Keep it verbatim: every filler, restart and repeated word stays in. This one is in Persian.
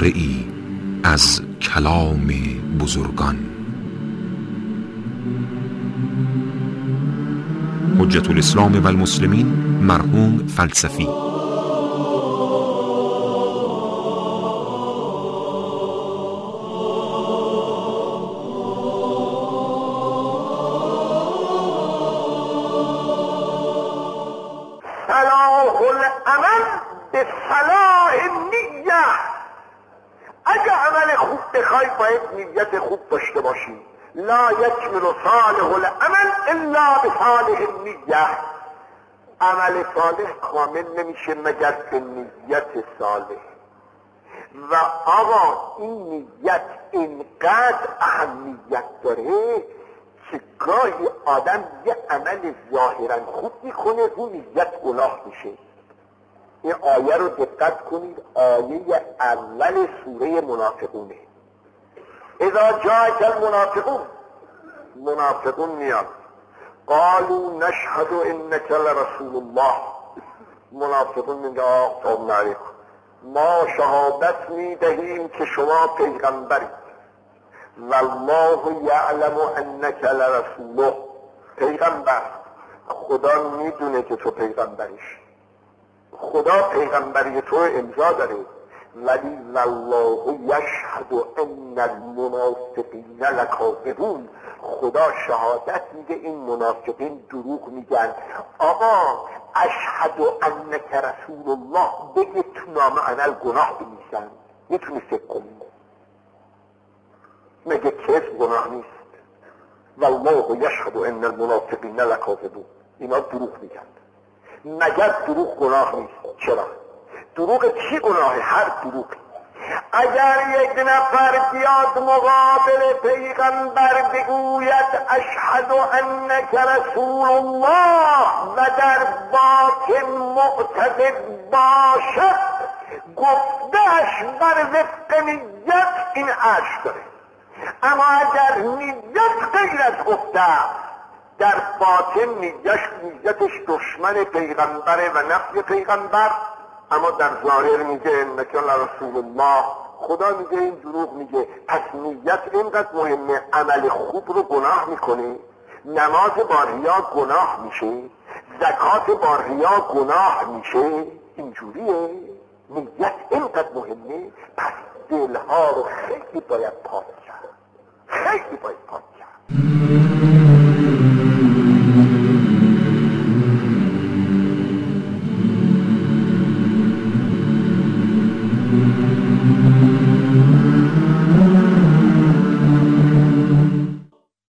ذره‌ای از کلام بزرگان. حجت الاسلام و المسلمین مرحوم فلسفی. صلاح العمل به صلاح نیت. اگه عمل خوب بخوای باید نیت خوب داشته باشی. لا یکمل صالح العمل الا بصالح النیه. عمل صالح کامل نمیشه مگر به نیت صالح. و آقا این نیت اینقدر اهمیت داره که گاهی آدم یه عمل ظاهرا خوب میکنه رو نیت گناه میشه. این آیه رو دقت کنید، آیه اول سوره منافقونه. اذا جاءك المنافقون، منافقون میاد قالوا نشهد انك لرسول الله. منافقون میگه آقا علیکم، ما شهادت میدهیم که شما پیغمبرید. والله یعلم انک لرسوله. پیغمبر، خدا میدونه که تو پیغمبریش، خدا پیغمبری تو امضا داره. ولی والله یشهد ان المنافقین لکاذبون. خدا شهادت میده این منافقین دروغ میگن. آقا اشهد انک رسول الله بگه تو نام عمل گناه بنویسن. میتونی فکر کنی مگه کذب گناه نیست؟ والله یشهد ان المنافقین لکاذبون. اینا دروغ میگن. مگر دروغ گناه نیست؟ چرا؟ دروغ چی گناه؟ هر دروغی. اگر یک نفر بیاد مقابل پیغمبر بگوید اشهد انک رسول الله و در باطن معتقد باشد، گفتهش بر وفق نیت این عشق داره. اما اگر نیت غیر از گفته، در باطن نیتش نیتش دشمن پیغمبره و نفی پیغمبر، اما در ظاهر میگه انک لرسول الله. خدا میگه این دروغ میگه. پس نیت اینقدر مهمه. عمل خوب رو گناه میکنه، نماز با ریا گناه میشه، زکات با ریا گناه میشه. اینجوریه. نیت اینقدر مهمه. پس دلها رو خیلی باید پاک کرد، خیلی باید پاک کرد. Thank you.